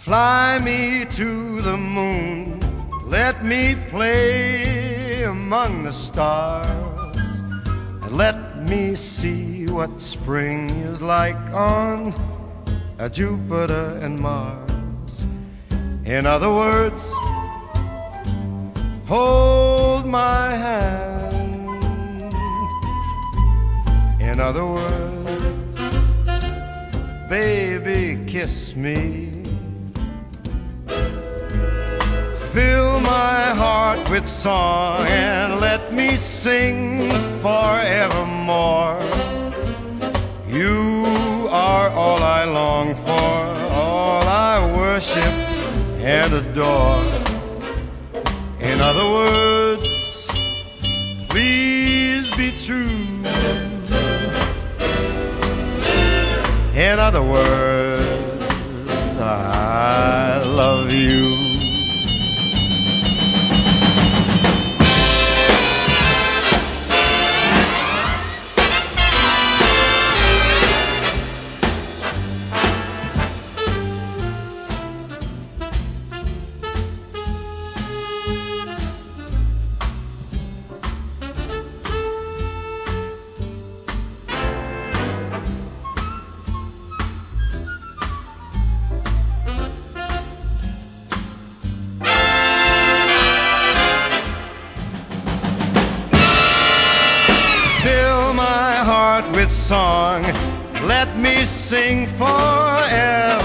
Fly me to the moon, let me play among the stars, and let me see what spring is like on Jupiter and Mars. In other words, hold my hand. In other words, baby, kiss me. Fill my heart with song and let me sing forevermore. You are all I long for, all I worship and adore. In other words, please be true. In other words, I love you. With song, let me sing forever.